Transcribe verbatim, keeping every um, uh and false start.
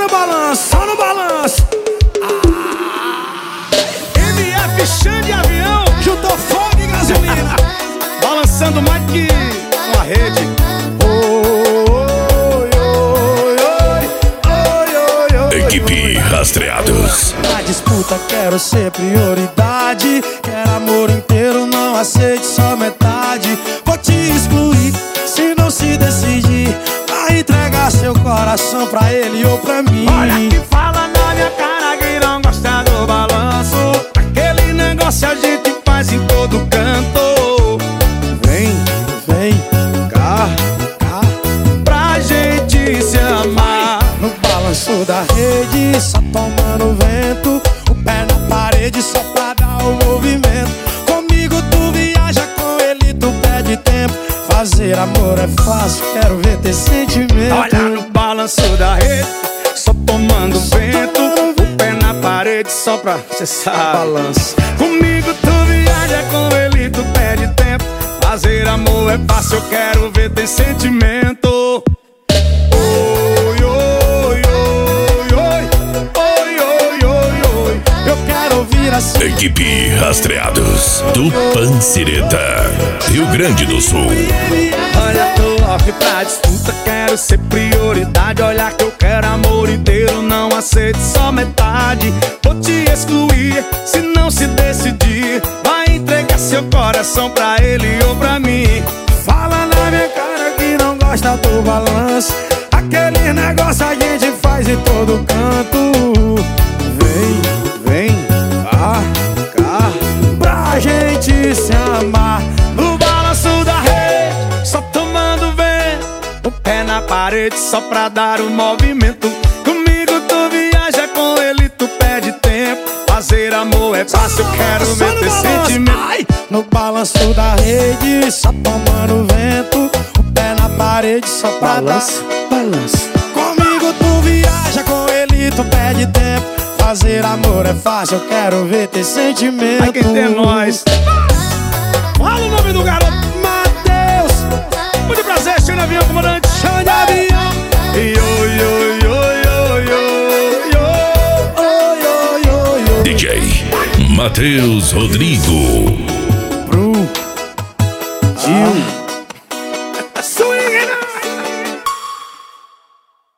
no balanço, só no balanço. Ah. M F Xande de avião, juntou fogo e gasolina. Balançando mais que uma rede. Equipe Rastreados. Na disputa quero ser prioridade. Quero amor inteiro, não aceite só metade. Vou te excluir se não se decidir. Vai entregar seu coração pra ele ou pra mim. Olha que fala na minha cara que não gosta do balanço. Aquele negócio a gente faz em todo canto. Vem, vem, cá, cá, pra gente se amar. no balanço da rede, só tomando vento. O pé na parede só pra dar o movimento. Comigo tu viaja, com ele tu perde tempo. Fazer amor é fácil, quero ver ter sentimento. Olha no balanço da rede, só tomando vento. O pé na parede só pra, cê sabe, balanço. Comigo tu viaja, com ele tu perde tempo. Fazer amor é fácil, eu quero ver ter sentimento. Oi, oi, oi, oi, oi, oi, oi, oi. Eu quero ouvir assim. Equipe Rastreados do Pancireta, Rio Grande do Sul. Olha, tô off pra disputa, quero ser prioridade. Olha que eu quero amor inteiro, não aceito só metade. Vou te excluir se não se decidir. Vai entregar seu coração pra ele ou pra mim. Fala na minha cara que não gosta do balanço. Aquele negócio a gente faz em todo canto. Vem, vem, cá, cá, pra gente se amar. No balanço da rede, só tomando vento. O pé na parede só pra dar o movimento. Comigo tu viaja, com ele tu perde tempo. Fazer amor é fácil, eu quero ver ter sentimento. Ai, no balanço da rede, só tomando vento. O pé na parede só pra Balanço, dar. balanço. Comigo tu viaja, com ele tu perde tempo. Fazer amor é fácil, eu quero ver ter sentimento. Ai, quem tem é nós. Fala o nome do garoto. Matheus, Muito prazer, Xande de avião, comandante. Xande de avião. Oi, oi, oi, oi, oi, oi, Oi, oi, oi, oi. D J Matheus Rodrigo. Bru, Gil.